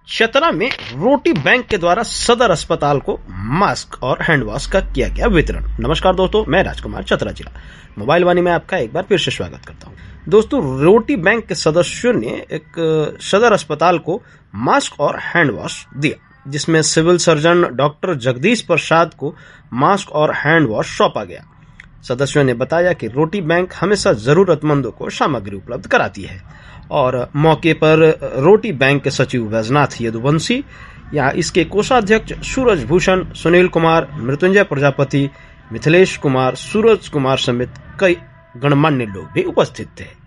चतरा में रोटी बैंक के द्वारा सदर अस्पताल को मास्क और हैंड वॉश का किया गया वितरण। नमस्कार दोस्तों, मैं राजकुमार, चतरा जिला मोबाइल वाणी में आपका एक बार फिर से स्वागत करता हूं। दोस्तों, रोटी बैंक के सदस्यों ने एक सदर अस्पताल को मास्क और हैंड वॉश दिया, जिसमें civil surgeon doctor Jagdish Prasad को मास्क और हैंड वॉश सौंपा गया। सदस्यों ने बताया कि रोटी बैंक हमेशा जरूरतमंदों को सामग्री उपलब्ध कराती है और मौके पर रोटी बैंक के सचिव वैजनाथ यदुवंशी या इसके कोषाध्यक्ष सूरज भूषण, सुनील कुमार, मृत्युंजय प्रजापति, मिथिलेश कुमार, सूरज कुमार समेत कई गणमान्य लोग भी उपस्थित थे।